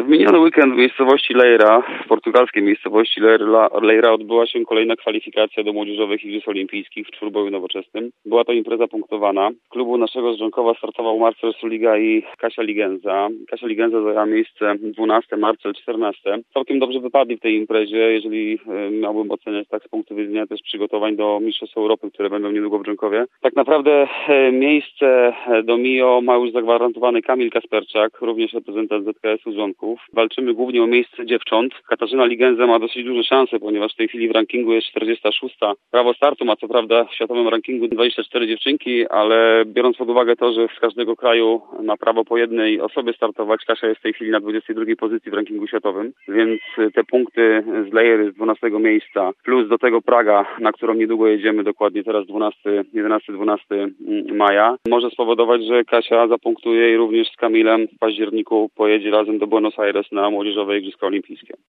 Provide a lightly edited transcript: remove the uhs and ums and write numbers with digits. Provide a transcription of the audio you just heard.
W miniony weekend w miejscowości Leira, w portugalskiej miejscowości Leira odbyła się kolejna kwalifikacja do Młodzieżowych Igrzysk Olimpijskich w czwórboju nowoczesnym. Była to impreza punktowana. Klubu naszego z Żonkowa startował Marcel Suliga i Kasia Ligenza. Kasia Ligenza zajęła miejsce 12, Marcel 14. Całkiem dobrze wypadli w tej imprezie, jeżeli miałbym oceniać tak z punktu widzenia też przygotowań do Mistrzostw Europy, które będą niedługo w Żonkowie. Tak naprawdę miejsce do MIO ma już zagwarantowany Kamil Kasperczak, również reprezentant ZKS-u Żonków. Walczymy głównie o miejsce dziewcząt. Katarzyna Ligenza ma dosyć duże szanse, ponieważ w tej chwili w rankingu jest 46. Prawo startu ma co prawda w światowym rankingu 24 dziewczynki, ale biorąc pod uwagę to, że z każdego kraju ma prawo po jednej osobie startować, Kasia jest w tej chwili na 22 pozycji w rankingu światowym, więc te punkty z Leiry z 12 miejsca, plus do tego Praga, na którą niedługo jedziemy, dokładnie teraz 11-12 maja, może spowodować, że Kasia zapunktuje i również z Kamilem w październiku pojedzie razem do Buenos Aires na Młodzieżowe Igrzyska Olimpijskie.